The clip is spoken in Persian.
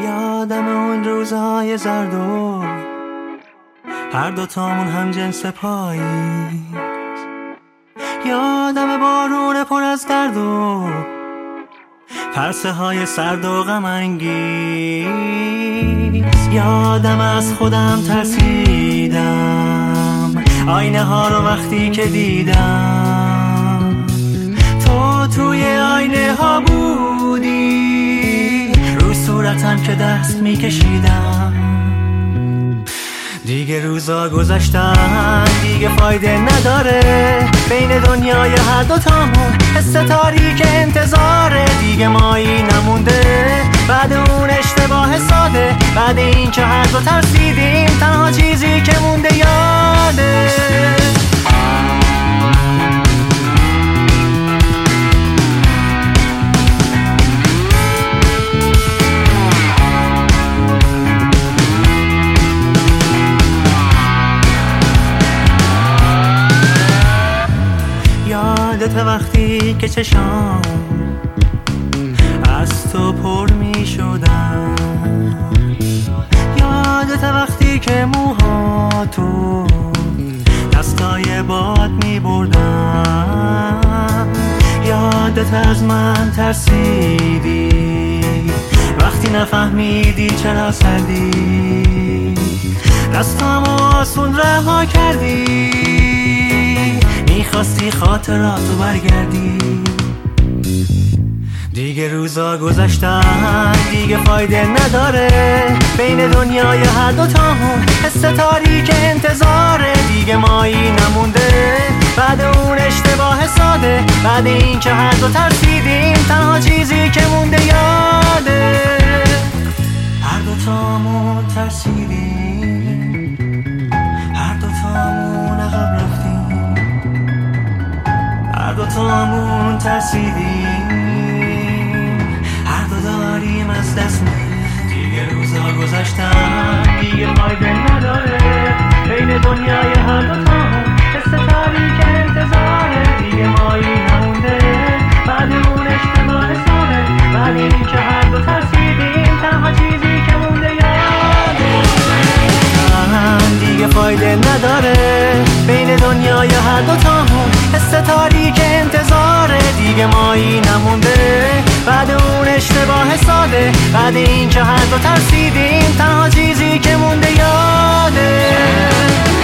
یادم اون روزهای زرد و هر دوتامون هم جنس پاییز. یادم بارون پر از درد و پرسه های سرد و غم انگیز. یادم از خودم ترسیدم، آینه ها رو وقتی که دیدم تو توی آینه ها بودی، رو صورتم که دست میکشیدم. دیگه روزا گذشتن، دیگه فایده نداره، بین دنیای هر دوتامون حس تاریک انتظاره. دیگه مایی نمونده بعد اون اشتباه ساده، بعد این که هر دو ترسیدیم تنها چیزی که مونده یاده. یادت وقتی که چشام از تو پر می شدن، یادت وقتی که موها تو دستای باد می بردن. یادت از من ترسیدی وقتی نفهمیدی چرا سردی، دستامو آسون رها کردی، میخواستی خاطراتو برگردی. دیگه روزا گذشتن، دیگه فایده نداره، بین دنیای هر دوتامون حس تاریک انتظاره. دیگه مایی نمونده بعد اون اشتباه ساده، بعد این که هر دو ترسیدیم تنها چیزی که مونده یاده. هر دوتامون ترسیدیم، هر دوتامون عقب رفتیم، هر دوتامون ترسیدیم، هر دو داریم از دست میدیم. دیگه روزا گذشتن، دیگه فایده نداره، بین دنیای هر دوتامون حس تاریک انتظاره. دیگه مایی نمونده بعد اون اشتباه ساده، بعد این که هر دو ترسیدیم تنها چیزی که مونده یاده. دیگه فایده نداره، بین دنیای هر دوتامون حس تاریک انتظاره. دیگه مایی نمونده بعد اون اشتباه ساده، بعد این که هر دو ترسیدیم تنها چیزی که مونده یاده.